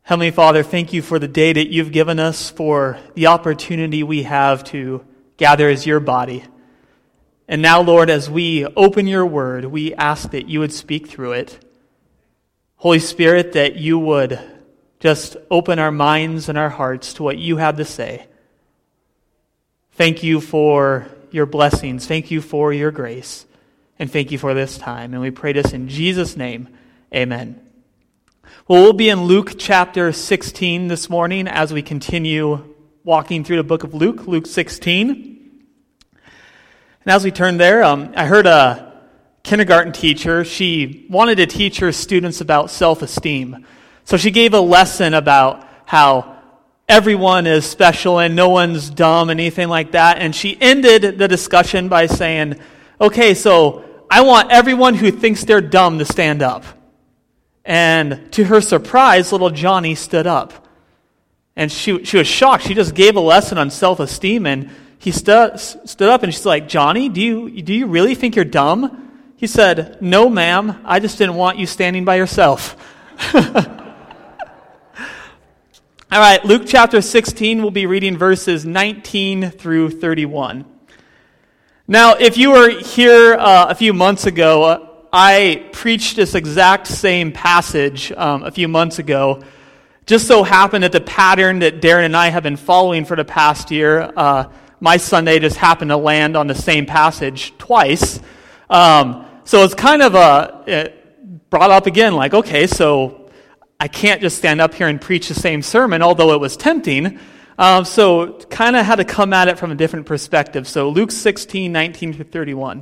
Heavenly Father, thank you for the day that you've given us, for the opportunity we have to gather as your body. And now, Lord, as we open your word, we ask that you would speak through it. Holy Spirit, that you would just open our minds and our hearts to what you have to say. Thank you for your blessings. Thank you for your grace. And thank you for this time. And we pray this in Jesus' name. Amen. Well, we'll be in Luke chapter 16 this morning as we continue walking through the book of Luke, Luke 16. And as we turn there, I heard a kindergarten teacher. She wanted to teach her students about self-esteem. So she gave a lesson about how everyone is special and no one's dumb and anything like that. And she ended the discussion by saying, okay, so I want everyone who thinks they're dumb to stand up. And to her surprise, little Johnny stood up. And she was shocked. She just gave a lesson on self-esteem, and he stood up, and she's like, Johnny, do you really think you're dumb? He said, no, ma'am, I just didn't want you standing by yourself. All right, Luke chapter 16, we'll be reading verses 19 through 31. Now, if you were here a few months ago, I preached this exact same passage a few months ago. Just so happened that the pattern that Darren and I have been following for the past year, my Sunday just happened to land on the same passage twice. So it's kind of brought up again, like, okay, so I can't just stand up here and preach the same sermon, although it was tempting. So kind of had to come at it from a different perspective. So Luke 16, 19 through 31.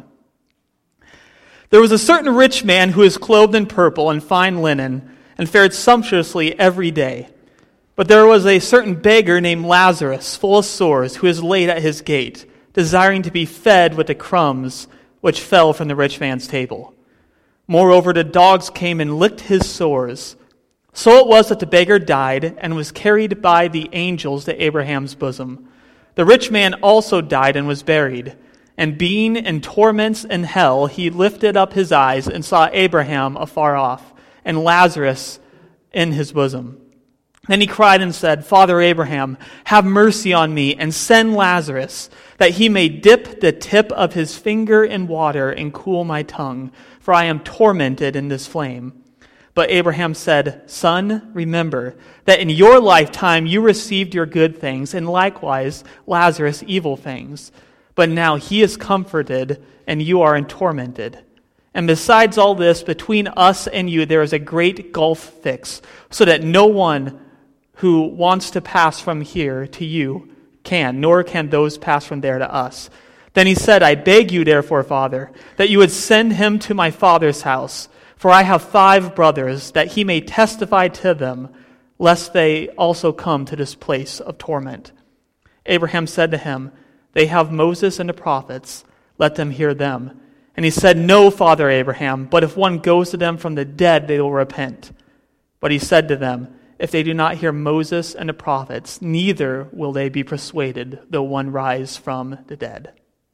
There was a certain rich man who was clothed in purple and fine linen and fared sumptuously every day. But there was a certain beggar named Lazarus, full of sores, who was laid at his gate, desiring to be fed with the crumbs which fell from the rich man's table. Moreover, the dogs came and licked his sores. So it was that the beggar died and was carried by the angels to Abraham's bosom. The rich man also died and was buried. And being in torments in hell, he lifted up his eyes and saw Abraham afar off, and Lazarus in his bosom. Then he cried and said, Father Abraham, have mercy on me, and send Lazarus, that he may dip the tip of his finger in water and cool my tongue, for I am tormented in this flame. But Abraham said, Son, remember that in your lifetime you received your good things, and likewise Lazarus evil things. But now he is comforted, and you are tormented. And besides all this, between us and you there is a great gulf fixed, so that no one who wants to pass from here to you can, nor can those pass from there to us. Then he said, I beg you therefore, Father, that you would send him to my father's house, for I have 5 brothers, that he may testify to them, lest they also come to this place of torment. Abraham said to him, They have Moses and the prophets, let them hear them. And he said, No, Father Abraham, but if one goes to them from the dead, they will repent. But he said to them, If they do not hear Moses and the prophets, neither will they be persuaded, though one rise from the dead.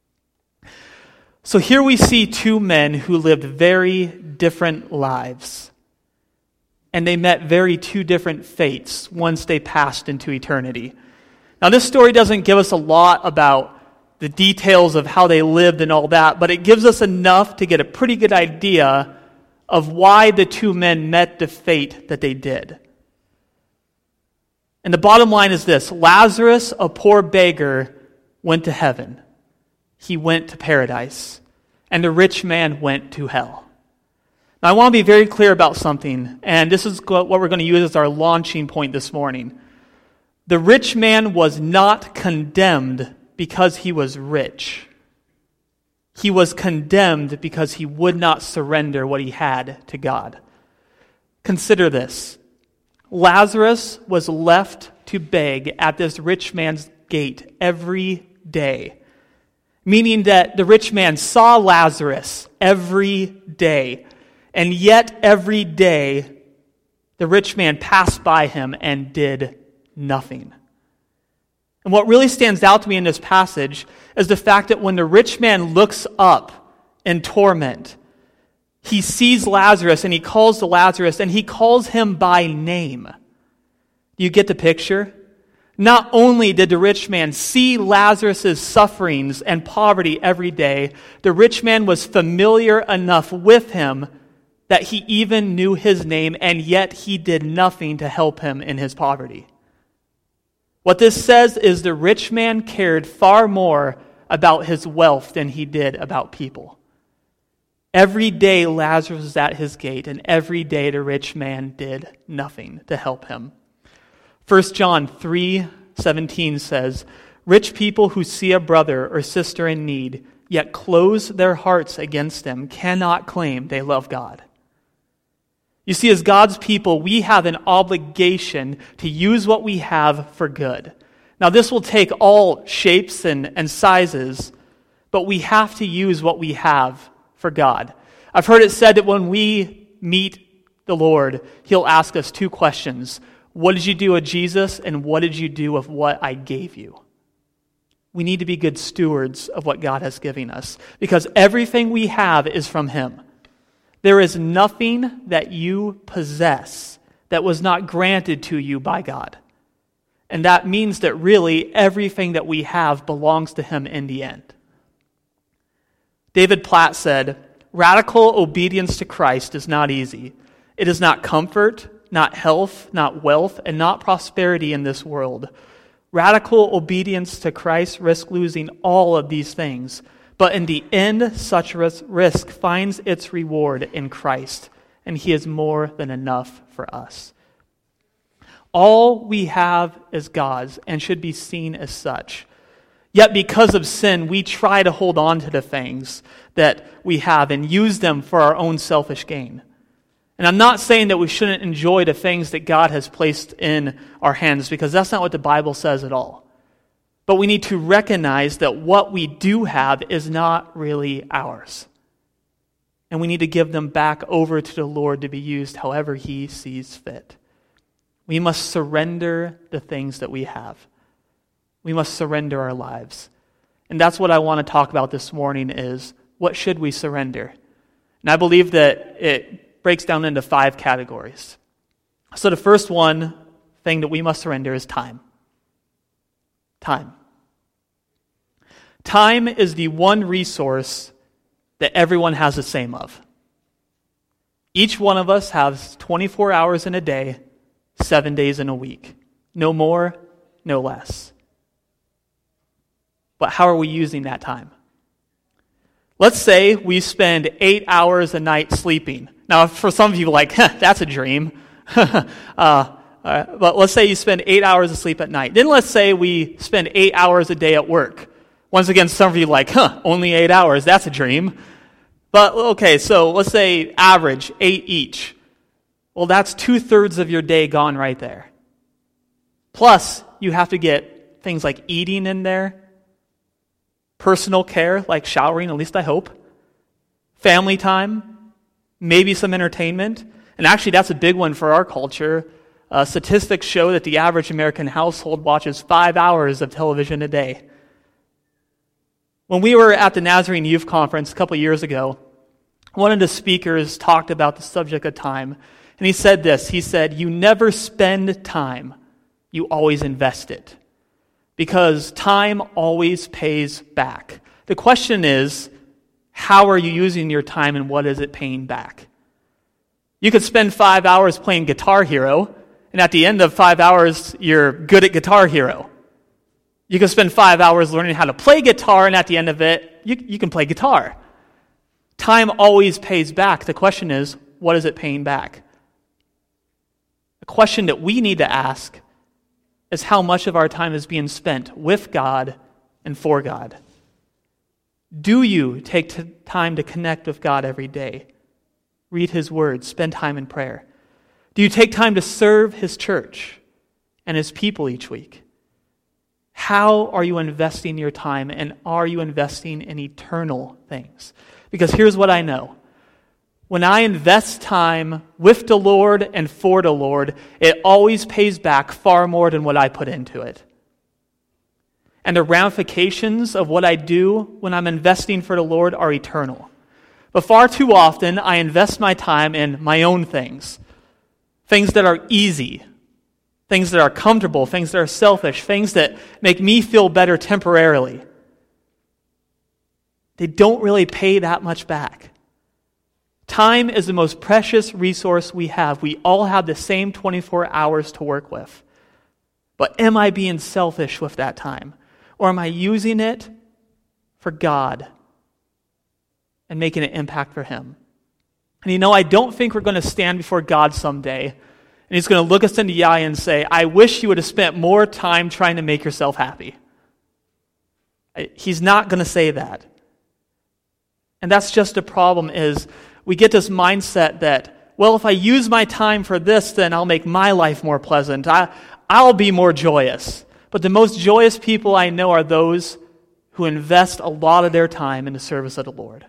So here we see 2 men who lived very different lives. And they met very 2 different fates once they passed into eternity. Now, this story doesn't give us a lot about the details of how they lived and all that, but it gives us enough to get a pretty good idea of why the 2 men met the fate that they did. And the bottom line is this: Lazarus, a poor beggar, went to heaven. He went to paradise. And the rich man went to hell. Now, I want to be very clear about something, and this is what we're going to use as our launching point this morning. The rich man was not condemned because he was rich. He was condemned because he would not surrender what he had to God. Consider this. Lazarus was left to beg at this rich man's gate every day, meaning that the rich man saw Lazarus every day, and yet every day the rich man passed by him and did nothing. And what really stands out to me in this passage is the fact that when the rich man looks up in torment, he sees Lazarus and he calls to Lazarus and he calls him by name. Do you get the picture? Not only did the rich man see Lazarus' sufferings and poverty every day, the rich man was familiar enough with him that he even knew his name, and yet he did nothing to help him in his poverty. What this says is the rich man cared far more about his wealth than he did about people. Every day Lazarus was at his gate, and every day the rich man did nothing to help him. 1 John 3:17 says, "Rich people who see a brother or sister in need, yet close their hearts against them, cannot claim they love God." You see, as God's people, we have an obligation to use what we have for good. Now, this will take all shapes and sizes, but we have to use what we have for God. I've heard it said that when we meet the Lord, He'll ask us two questions. What did you do with Jesus, and what did you do with what I gave you? We need to be good stewards of what God has given us, because everything we have is from Him. There is nothing that you possess that was not granted to you by God. And that means that really everything that we have belongs to Him in the end. David Platt said, "Radical obedience to Christ is not easy. It is not comfort, not health, not wealth, and not prosperity in this world. Radical obedience to Christ risks losing all of these things. But in the end, such risk finds its reward in Christ, and He is more than enough for us." All we have is God's and should be seen as such. Yet because of sin, we try to hold on to the things that we have and use them for our own selfish gain. And I'm not saying that we shouldn't enjoy the things that God has placed in our hands, because that's not what the Bible says at all. But we need to recognize that what we do have is not really ours. And we need to give them back over to the Lord to be used however He sees fit. We must surrender the things that we have. We must surrender our lives. And that's what I want to talk about this morning is, what should we surrender? And I believe that it breaks down into 5 categories. So the first thing that we must surrender is time. Time. Time is the one resource that everyone has the same of. Each one of us has 24 hours in a day, 7 days in a week. No more, no less. But how are we using that time? Let's say we spend 8 hours a night sleeping. Now, for some of you, that's a dream. But let's say you spend 8 hours of sleep at night. Then let's say we spend 8 hours a day at work. Once again, some of you only 8 hours. That's a dream. But, okay, so let's say average, 8 each. Well, that's 2/3 of your day gone right there. Plus, you have to get things like eating in there, personal care, like showering, at least I hope, family time, maybe some entertainment. And actually, that's a big one for our culture. Statistics show that the average American household watches 5 hours of television a day. When we were at the Nazarene Youth Conference a couple years ago, one of the speakers talked about the subject of time. And he said this, he said, "You never spend time, you always invest it. Because time always pays back." The question is, how are you using your time and what is it paying back? You could spend 5 hours playing Guitar Hero, and at the end of 5 hours, you're good at Guitar Hero. You could spend 5 hours learning how to play guitar, and at the end of it, you can play guitar. Time always pays back. The question is, what is it paying back? The question that we need to ask is how much of our time is being spent with God and for God. Do you take time to connect with God every day? Read His Word, spend time in prayer. Do you take time to serve His church and His people each week? How are you investing your time, and are you investing in eternal things? Because here's what I know. When I invest time with the Lord and for the Lord, it always pays back far more than what I put into it. And the ramifications of what I do when I'm investing for the Lord are eternal. But far too often, I invest my time in my own things. Things that are easy. things that are comfortable, things that are selfish, things that make me feel better temporarily. They don't really pay that much back. Time is the most precious resource we have. We all have the same 24 hours to work with. But am I being selfish with that time? Or am I using it for God and making an impact for Him? And I don't think we're going to stand before God someday and He's going to look us in the eye and say, I wish you would have spent more time trying to make yourself happy. He's not going to say that. And that's just the problem is we get this mindset that, well, if I use my time for this, then I'll make my life more pleasant. I'll be more joyous. But the most joyous people I know are those who invest a lot of their time in the service of the Lord.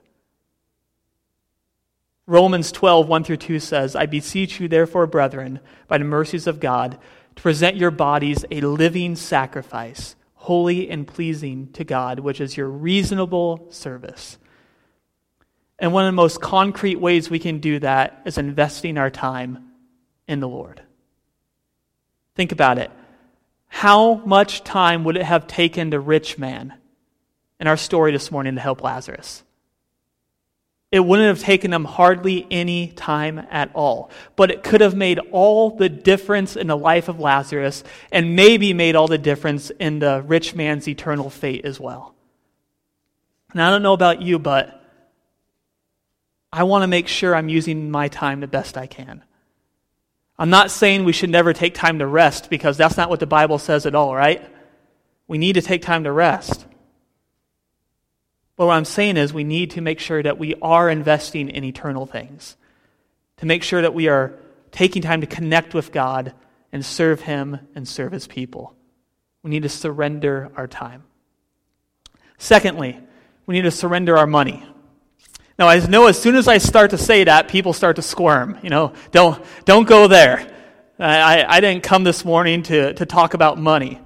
Romans 12, 1-2 says, I beseech you therefore, brethren, by the mercies of God, to present your bodies a living sacrifice, holy and pleasing to God, which is your reasonable service. And one of the most concrete ways we can do that is investing our time in the Lord. Think about it. How much time would it have taken the rich man in our story this morning to help Lazarus? It wouldn't have taken him hardly any time at all. But it could have made all the difference in the life of Lazarus and maybe made all the difference in the rich man's eternal fate as well. And I don't know about you, but I want to make sure I'm using my time the best I can. I'm not saying we should never take time to rest because that's not what the Bible says at all, right? We need to take time to rest. But what I'm saying is we need to make sure that we are investing in eternal things, to make sure that we are taking time to connect with God and serve Him and serve His people. We need to surrender our time. Secondly, we need to surrender our money. Now, I know as soon as I start to say that, people start to squirm. Don't go there. I didn't come this morning to talk about money.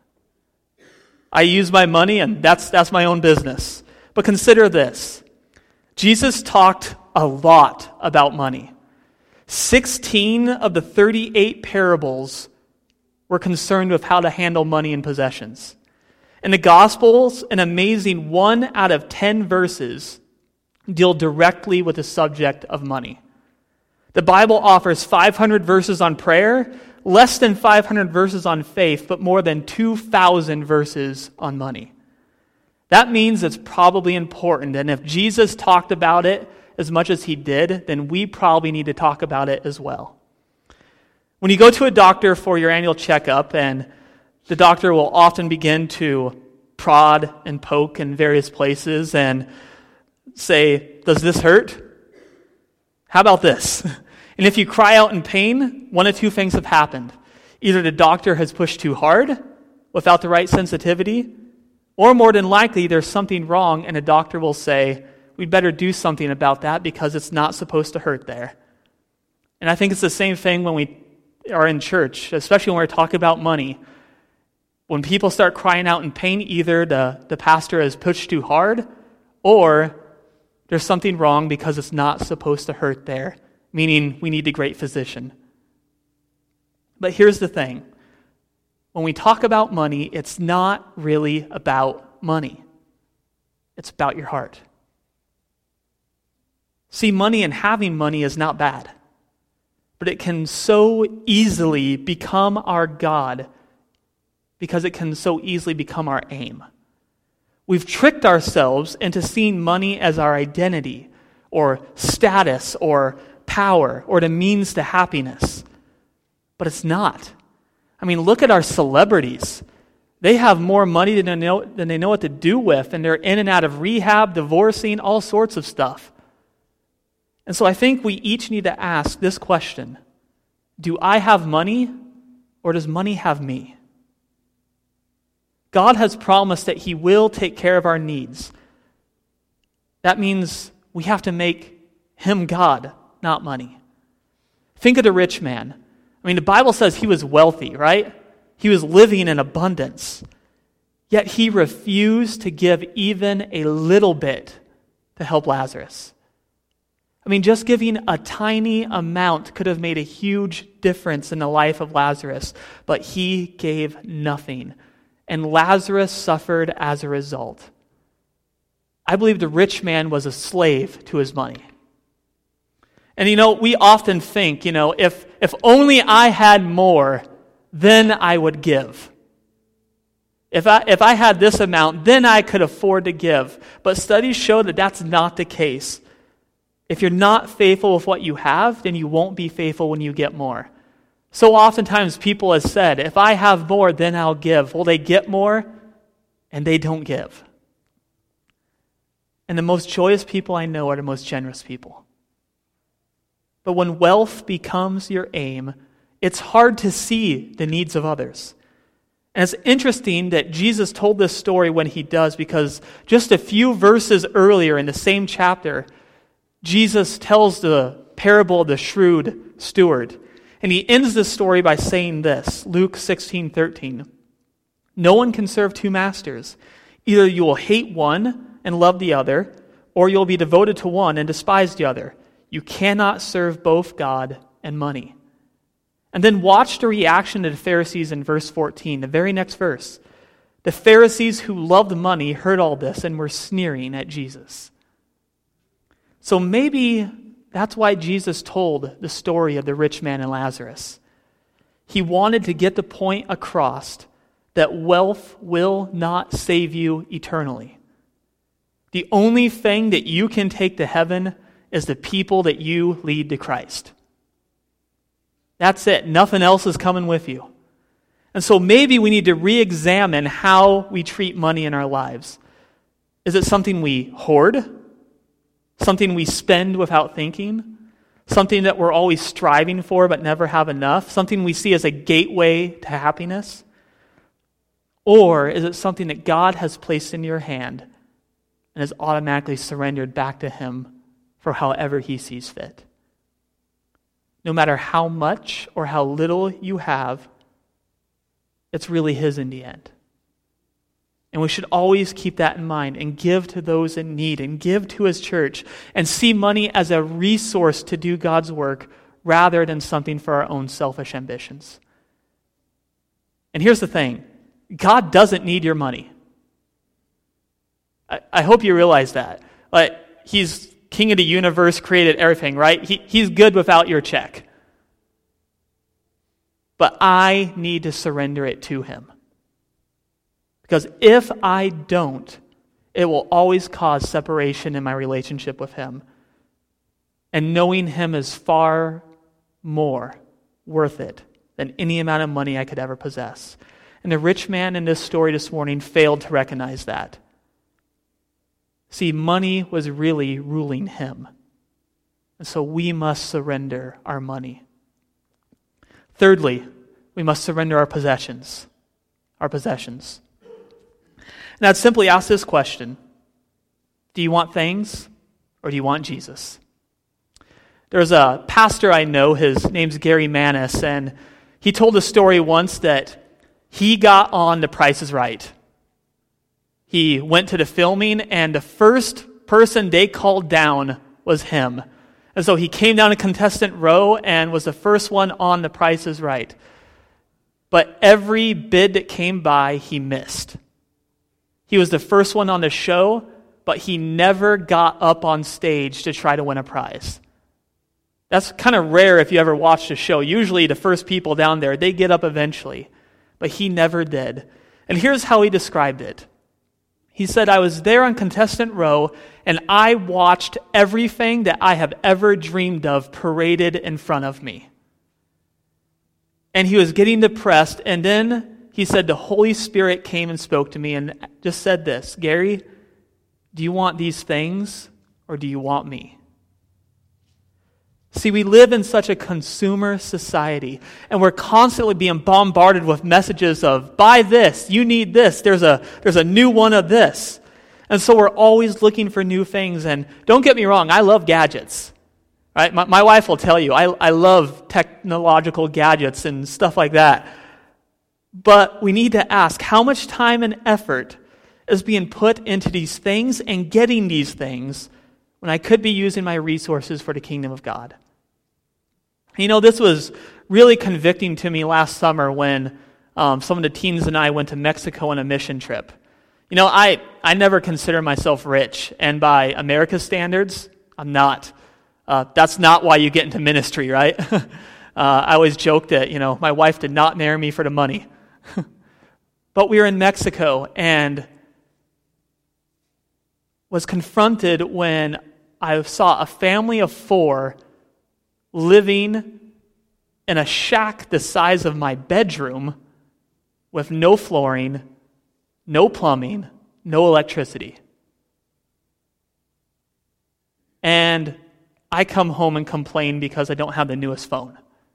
I use my money, and that's my own business. But consider this. Jesus talked a lot about money. 16 of the 38 parables were concerned with how to handle money and possessions. In the Gospels, an amazing 1 out of 10 verses deal directly with the subject of money. The Bible offers 500 verses on prayer, less than 500 verses on faith, but more than 2,000 verses on money. That means it's probably important, and if Jesus talked about it as much as He did, then we probably need to talk about it as well. When you go to a doctor for your annual checkup, and the doctor will often begin to prod and poke in various places and say, does this hurt? How about this? And if you cry out in pain, one of two things have happened. Either the doctor has pushed too hard without the right sensitivity, or more than likely there's something wrong and the doctor will say, we'd better do something about that because it's not supposed to hurt there. And I think it's the same thing when we are in church, especially when we're talking about money. When people start crying out in pain, either the pastor has pushed too hard or there's something wrong because it's not supposed to hurt there, meaning we need a great physician. But here's the thing. When we talk about money, it's not really about money. It's about your heart. See, money and having money is not bad, but it can so easily become our God because it can so easily become our aim. We've tricked ourselves into seeing money as our identity or status or power or the means to happiness. But it's not. I mean, look at our celebrities. They have more money than they know what to do with, and they're in and out of rehab, divorcing, all sorts of stuff. And so I think we each need to ask this question. Do I have money, or does money have me? God has promised that He will take care of our needs. That means we have to make Him God, not money. Think of the rich man. I mean, the Bible says he was wealthy, right? He was living in abundance. Yet he refused to give even a little bit to help Lazarus. I mean, just giving a tiny amount could have made a huge difference in the life of Lazarus, but he gave nothing, and Lazarus suffered as a result. I believe the rich man was a slave to his money. And we often think, if only I had more, then I would give. If I had this amount, then I could afford to give. But studies show that that's not the case. If you're not faithful with what you have, then you won't be faithful when you get more. So oftentimes people have said, if I have more, then I'll give. Well, they get more, and they don't give. And the most joyous people I know are the most generous people. But when wealth becomes your aim, it's hard to see the needs of others. And it's interesting that Jesus told this story when he does, because just a few verses earlier in the same chapter, Jesus tells the parable of the shrewd steward. And he ends the story by saying this, Luke 16:13. No one can serve two masters. Either you will hate one and love the other, or you'll be devoted to one and despise the other. You cannot serve both God and money. And then watch the reaction of the Pharisees in verse 14, the very next verse. The Pharisees who loved money heard all this and were sneering at Jesus. So maybe that's why Jesus told the story of the rich man and Lazarus. He wanted to get the point across that wealth will not save you eternally. The only thing that you can take to heaven is the people that you lead to Christ. That's it. Nothing else is coming with you. And so maybe we need to re-examine how we treat money in our lives. Is it something we hoard? Something we spend without thinking? Something that we're always striving for but never have enough? Something we see as a gateway to happiness? Or is it something that God has placed in your hand and is automatically surrendered back to Him for however He sees fit? No matter how much or how little you have, it's really His in the end. And we should always keep that in mind and give to those in need and give to His church and see money as a resource to do God's work rather than something for our own selfish ambitions. And here's the thing. God doesn't need your money. I hope you realize that. He's King of the universe, created everything, right? He's good without your check. But I need to surrender it to Him. Because if I don't, it will always cause separation in my relationship with Him. And knowing Him is far more worth it than any amount of money I could ever possess. And the rich man in this story this morning failed to recognize that. See, money was really ruling him. And so we must surrender our money. Thirdly, we must surrender our possessions. Our possessions. And I'd simply ask this question. Do you want things or do you want Jesus? There's a pastor I know, his name's Gary Manis, and he told a story once that he got on The Price is Right. He went to the filming, and the first person they called down was him. And so he came down to contestant row and was the first one on The Price is Right. But every bid that came by, he missed. He was the first one on the show, but he never got up on stage to try to win a prize. That's kind of rare if you ever watched a show. Usually the first people down there, they get up eventually. But he never did. And here's how he described it. He said, I was there on contestant row, and I watched everything that I have ever dreamed of paraded in front of me. And he was getting depressed, and then he said, the Holy Spirit came and spoke to me and just said this, Gary, do you want these things or do you want me? See, we live in such a consumer society, and we're constantly being bombarded with messages of, buy this, you need this, there's a new one of this. And so we're always looking for new things, and don't get me wrong, I love gadgets. Right? My wife will tell you, I love technological gadgets and stuff like that. But we need to ask, how much time and effort is being put into these things and getting these things when I could be using my resources for the kingdom of God. This was really convicting to me last summer when some of the teens and I went to Mexico on a mission trip. I never consider myself rich, and by America's standards, I'm not. That's not why you get into ministry, right? I always joke that, my wife did not marry me for the money. But we were in Mexico and was confronted when I saw a family of 4 living in a shack the size of my bedroom with no flooring, no plumbing, no electricity. And I come home and complain because I don't have the newest phone.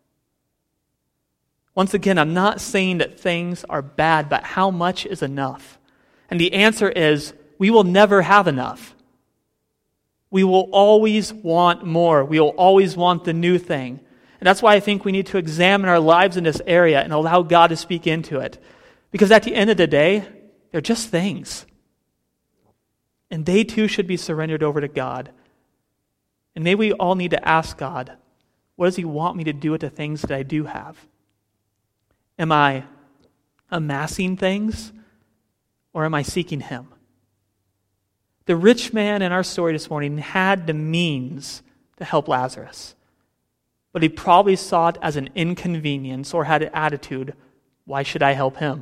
Once again, I'm not saying that things are bad, but how much is enough? And the answer is, we will never have enough. We will always want more. We will always want the new thing. And that's why I think we need to examine our lives in this area and allow God to speak into it. Because at the end of the day, they're just things. And they too should be surrendered over to God. And maybe we all need to ask God, what does He want me to do with the things that I do have? Am I amassing things, or am I seeking Him? The rich man in our story this morning had the means to help Lazarus, but he probably saw it as an inconvenience or had an attitude, why should I help him?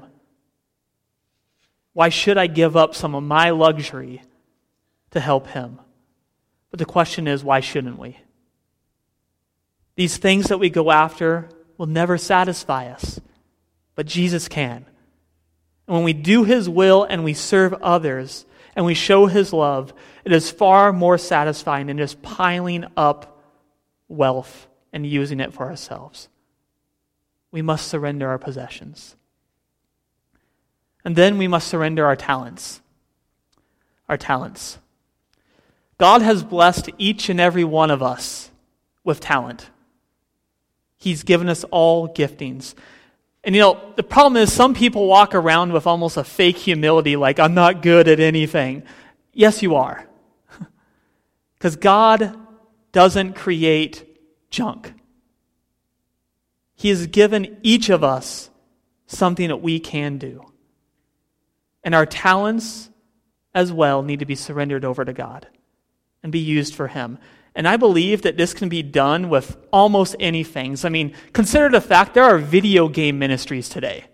Why should I give up some of my luxury to help him? But the question is, why shouldn't we? These things that we go after will never satisfy us, but Jesus can. And when we do His will and we serve others and we show His love, it is far more satisfying than just piling up wealth and using it for ourselves. We must surrender our possessions. And then we must surrender our talents. Our talents. God has blessed each and every one of us with talent. He's given us all giftings. And the problem is some people walk around with almost a fake humility, like, I'm not good at anything. Yes, you are. Because God doesn't create junk. He has given each of us something that we can do. And our talents as well need to be surrendered over to God and be used for Him. And I believe that this can be done with almost any things. I mean, consider the fact there are video game ministries today.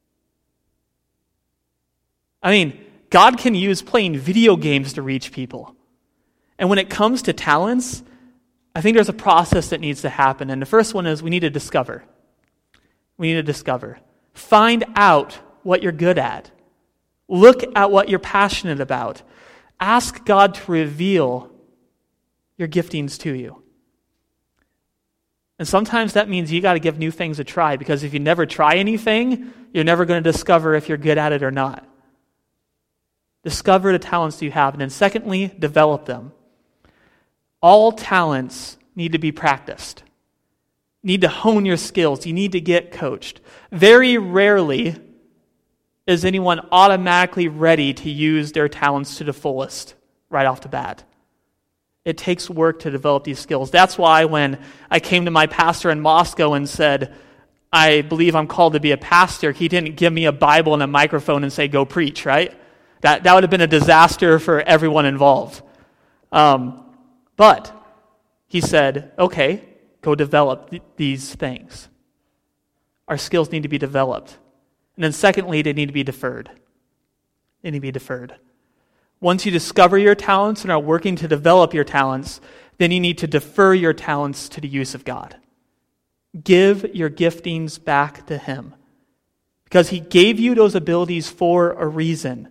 I mean, God can use playing video games to reach people. And when it comes to talents, I think there's a process that needs to happen. And the first one is we need to discover. We need to discover. Find out what you're good at. Look at what you're passionate about. Ask God to reveal your giftings to you. And sometimes that means you got to give new things a try, because if you never try anything, you're never going to discover if you're good at it or not. Discover the talents you have. And then secondly, develop them. All talents need to be practiced. You need to hone your skills. You need to get coached. Very rarely is anyone automatically ready to use their talents to the fullest right off the bat. It takes work to develop these skills. That's why when I came to my pastor in Moscow and said, I believe I'm called to be a pastor, he didn't give me a Bible and a microphone and say, go preach, right? That would have been a disaster for everyone involved. But he said, okay, go develop these things. Our skills need to be developed. And then secondly, they need to be deferred. They need to be deferred. Once you discover your talents and are working to develop your talents, then you need to defer your talents to the use of God. Give your giftings back to Him, because He gave you those abilities for a reason.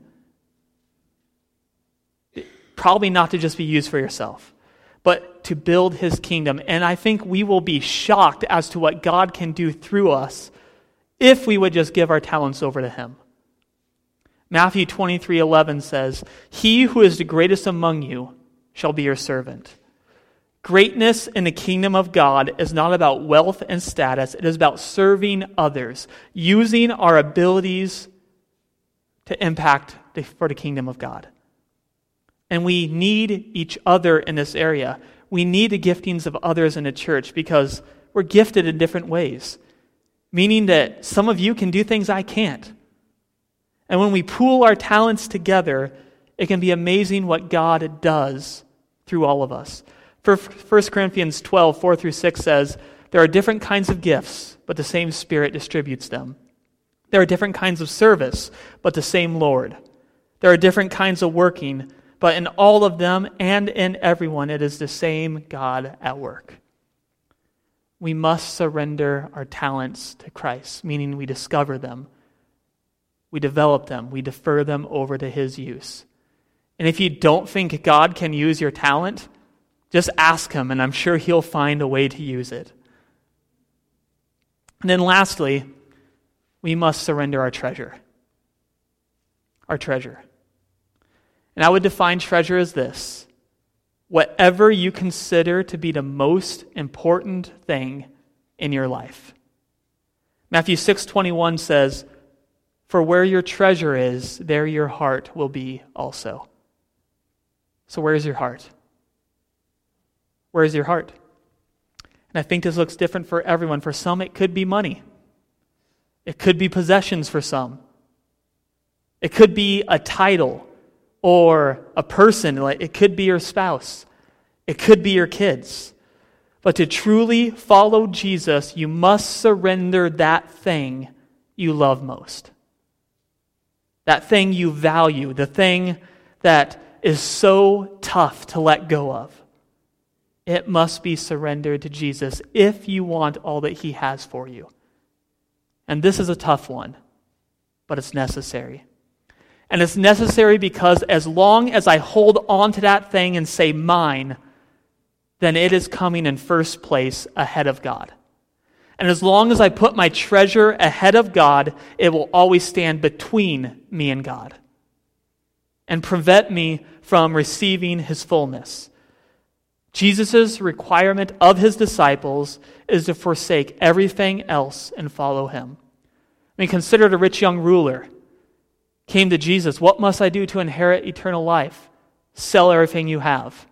Probably not to just be used for yourself, but to build His kingdom. And I think we will be shocked as to what God can do through us if we would just give our talents over to Him. Matthew 23:11 says, "He who is the greatest among you shall be your servant." Greatness in the kingdom of God is not about wealth and status. It is about serving others, using our abilities to impact for the kingdom of God. And we need each other in this area. We need the giftings of others in the church because we're gifted in different ways. Meaning that some of you can do things I can't. And when we pool our talents together, it can be amazing what God does through all of us. 1 Corinthians 12, 4 through 6 says, there are different kinds of gifts, but the same Spirit distributes them. There are different kinds of service, but the same Lord. There are different kinds of working, but in all of them and in everyone, it is the same God at work. We must surrender our talents to Christ, meaning we discover them, we develop them, we defer them over to His use. And if you don't think God can use your talent, just ask Him, and I'm sure He'll find a way to use it. And then lastly, we must surrender our treasure. Our treasure. And I would define treasure as this: whatever you consider to be the most important thing in your life. Matthew 6:21 says, "For where your treasure is, there your heart will be also." So where is your heart? Where is your heart? And I think this looks different for everyone. For some, it could be money. It could be possessions for some. It could be a title or a person. It could be your spouse. It could be your kids. But to truly follow Jesus, you must surrender that thing you love most. That thing you value. The thing that is so tough to let go of. It must be surrendered to Jesus if you want all that He has for you. And this is a tough one, but it's necessary. And it's necessary because as long as I hold on to that thing and say mine, then it is coming in first place ahead of God. And as long as I put my treasure ahead of God, it will always stand between me and God and prevent me from receiving His fullness. Jesus' requirement of His disciples is to forsake everything else and follow Him. I mean, consider the rich young ruler. Came to Jesus, what must I do to inherit eternal life? Sell everything you have.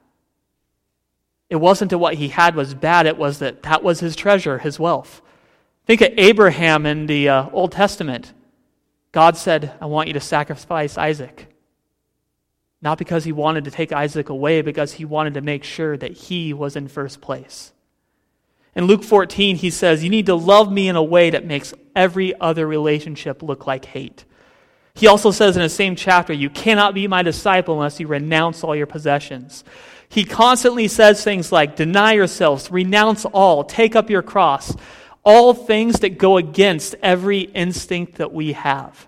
It wasn't that what he had was bad, it was that was his treasure, his wealth. Think of Abraham in the Old Testament. God said, I want you to sacrifice Isaac. Not because He wanted to take Isaac away, because He wanted to make sure that he was in first place. In Luke 14, He says, you need to love me in a way that makes every other relationship look like hate. He also says in the same chapter, you cannot be my disciple unless you renounce all your possessions. He constantly says things like, deny yourselves, renounce all, take up your cross. All things that go against every instinct that we have.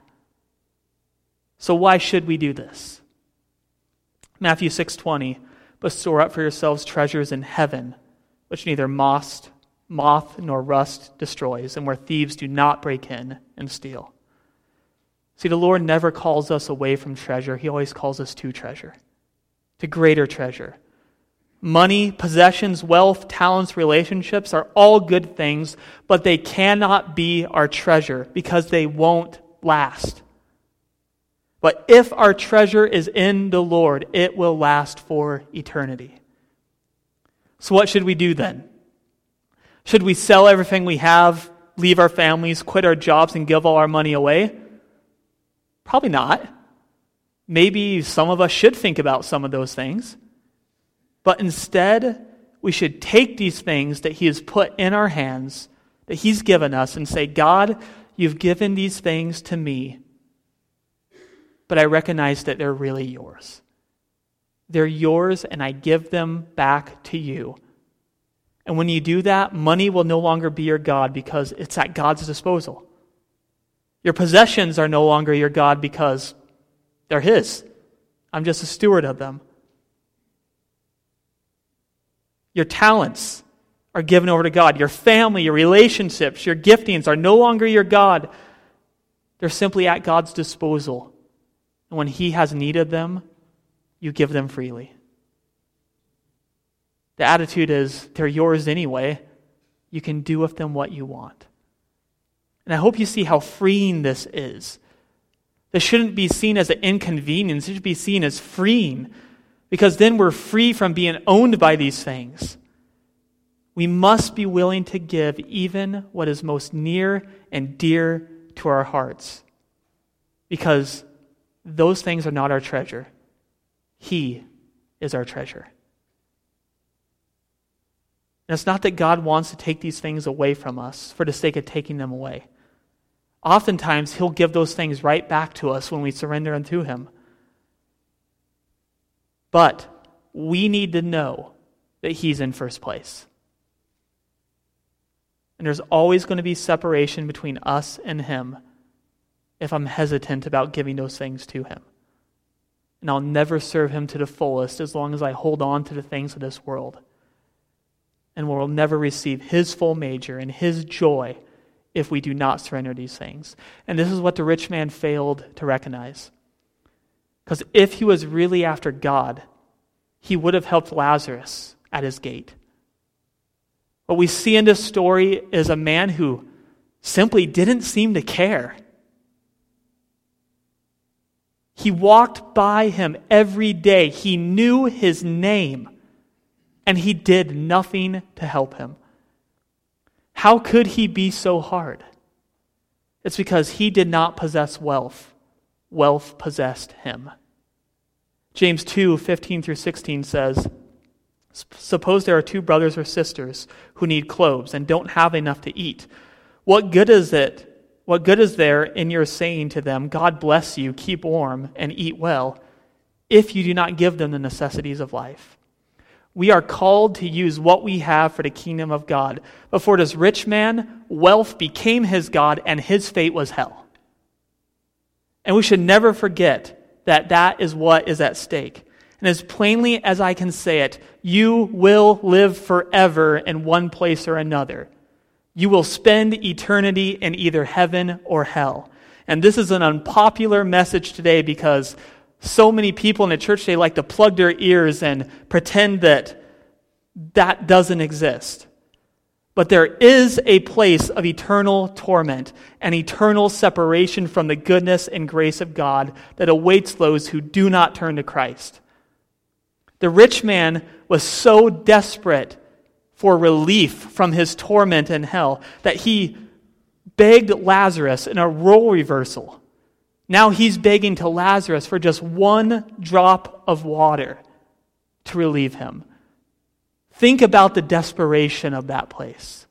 So why should we do this? Matthew 6:20, but store up for yourselves treasures in heaven, which neither moth nor rust destroys, and where thieves do not break in and steal. See, the Lord never calls us away from treasure. He always calls us to treasure, to greater treasure. Money, possessions, wealth, talents, relationships are all good things, but they cannot be our treasure because they won't last. But if our treasure is in the Lord, it will last for eternity. So what should we do then? Should we sell everything we have, leave our families, quit our jobs, and give all our money away? Probably not. Maybe some of us should think about some of those things. But instead, we should take these things that He has put in our hands, that He's given us, and say, God, you've given these things to me, but I recognize that they're really yours. They're yours, and I give them back to you. And when you do that, money will no longer be your God because it's at God's disposal. Your possessions are no longer your God because they're His. I'm just a steward of them. Your talents are given over to God. Your family, your relationships, your giftings are no longer your God. They're simply at God's disposal. And when He has needed them, you give them freely. The attitude is, they're yours anyway. You can do with them what you want. And I hope you see how freeing this is. This shouldn't be seen as an inconvenience. It should be seen as freeing. because then we're free from being owned by these things. We must be willing to give even what is most near and dear to our hearts, because those things are not our treasure. He is our treasure. And it's not that God wants to take these things away from us for the sake of taking them away. Oftentimes, He'll give those things right back to us when we surrender unto Him. But we need to know that He's in first place. And there's always going to be separation between us and Him if I'm hesitant about giving those things to Him. And I'll never serve Him to the fullest as long as I hold on to the things of this world. And we'll never receive His full measure and His joy if we do not surrender these things. And this is what the rich man failed to recognize. Because if he was really after God, he would have helped Lazarus at his gate. What we see in this story is a man who simply didn't seem to care. He walked by him every day. He knew his name, and he did nothing to help him. How could he be so hard? It's because he did not possess wealth. Wealth possessed him. James 2:15-16 says, "Suppose there are two brothers or sisters who need clothes and don't have enough to eat. What good is it? What good is there in your saying to them, 'God bless you, keep warm and eat well,' if you do not give them the necessities of life?" We are called to use what we have for the kingdom of God. But for this rich man, wealth became his God and his fate was hell. And we should never forget that that is what is at stake. And as plainly as I can say it, you will live forever in one place or another. You will spend eternity in either heaven or hell. And this is an unpopular message today because so many people in the church today like to plug their ears and pretend that that doesn't exist. But there is a place of eternal torment and eternal separation from the goodness and grace of God that awaits those who do not turn to Christ. The rich man was so desperate for relief from his torment in hell that he begged Lazarus in a role reversal. Now he's begging to Lazarus for just one drop of water to relieve him. Think about the desperation of that place.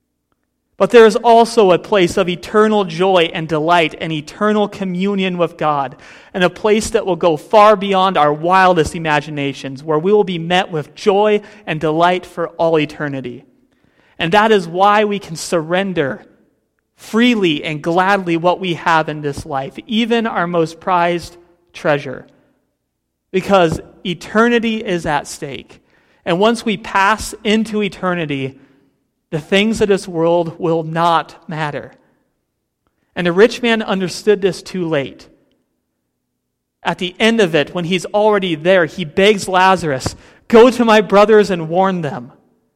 But there is also a place of eternal joy and delight and eternal communion with God, and a place that will go far beyond our wildest imaginations, where we will be met with joy and delight for all eternity. And that is why we can surrender freely and gladly what we have in this life, even our most prized treasure, because eternity is at stake. And once we pass into eternity, the things of this world will not matter. And the rich man understood this too late. At the end of it, when he's already there, he begs Lazarus, "Go to my brothers and warn them."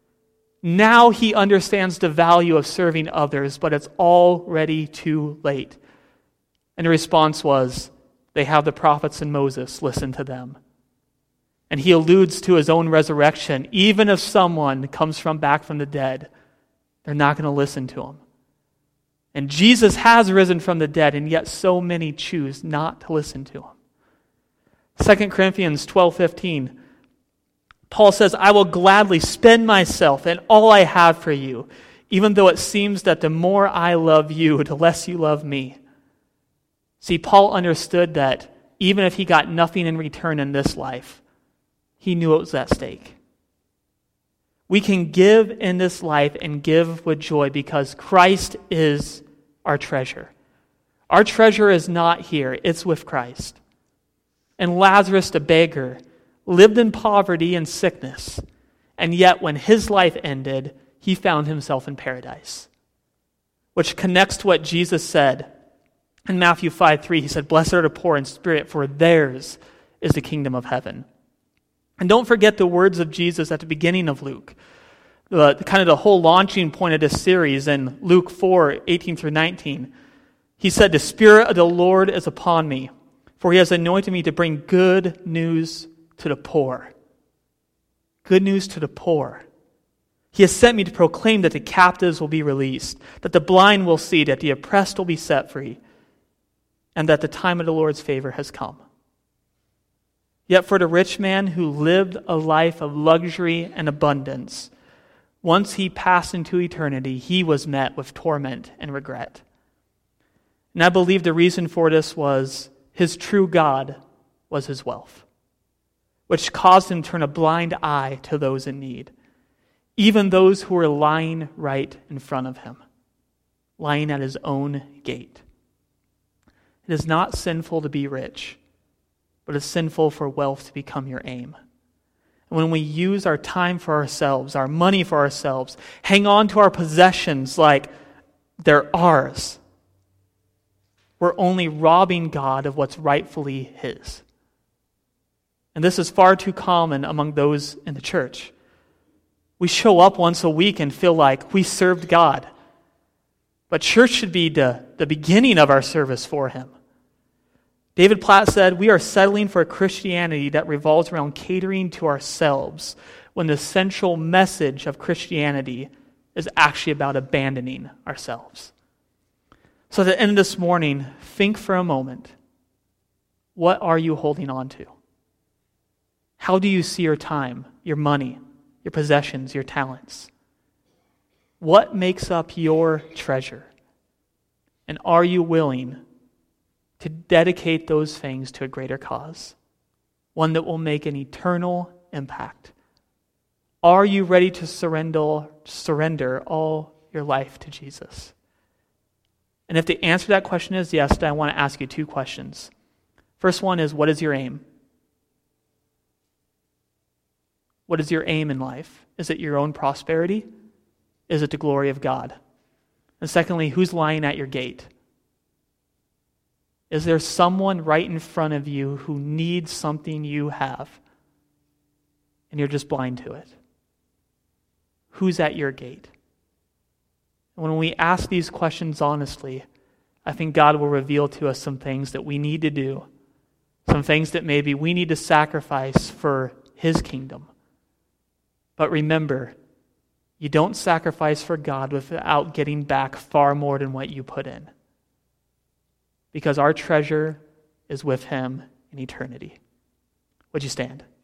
Now he understands the value of serving others, but it's already too late. And the response was, "They have the prophets and Moses, listen to them." And he alludes to his own resurrection. Even if someone comes back from the dead, they're not going to listen to him. And Jesus has risen from the dead, and yet so many choose not to listen to him. 2 Corinthians 12:15, Paul says, "I will gladly spend myself and all I have for you, even though it seems that the more I love you, the less you love me." See, Paul understood that even if he got nothing in return in this life, he knew it was at stake. We can give in this life and give with joy because Christ is our treasure. Our treasure is not here, it's with Christ. And Lazarus the beggar lived in poverty and sickness, and yet when his life ended, he found himself in paradise. Which connects to what Jesus said in Matthew 5:3. He said, "Blessed are the poor in spirit, for theirs is the kingdom of heaven." And don't forget the words of Jesus at the beginning of Luke. The whole launching point of this series in Luke 4:18-19. He said, "The Spirit of the Lord is upon me, for he has anointed me to bring good news to the poor. Good news to the poor. He has sent me to proclaim that the captives will be released, that the blind will see, that the oppressed will be set free, and that the time of the Lord's favor has come. Yet for the rich man who lived a life of luxury and abundance, once he passed into eternity, he was met with torment and regret. And I believe the reason for this was his true God was his wealth, which caused him to turn a blind eye to those in need, even those who were lying right in front of him, lying at his own gate. It is not sinful to be rich, but it's sinful for wealth to become your aim. And when we use our time for ourselves, our money for ourselves, hang on to our possessions like they're ours, we're only robbing God of what's rightfully his. And this is far too common among those in the church. We show up once a week and feel like we served God. But church should be the beginning of our service for him. David Platt said, "We are settling for a Christianity that revolves around catering to ourselves, when the central message of Christianity is actually about abandoning ourselves." So at the end of this morning, think for a moment. What are you holding on to? How do you see your time, your money, your possessions, your talents? What makes up your treasure? And are you willing to dedicate those things to a greater cause, one that will make an eternal impact? Are you ready to surrender all your life to Jesus? And if the answer to that question is yes, then I want to ask you two questions. First one is, what is your aim? What is your aim in life? Is it your own prosperity? Is it the glory of God? And secondly, who's lying at your gate? Is there someone right in front of you who needs something you have, and you're just blind to it? Who's at your gate? And when we ask these questions honestly, I think God will reveal to us some things that we need to do, some things that maybe we need to sacrifice for his kingdom. But remember, you don't sacrifice for God without getting back far more than what you put in. Because our treasure is with him in eternity. Would you stand?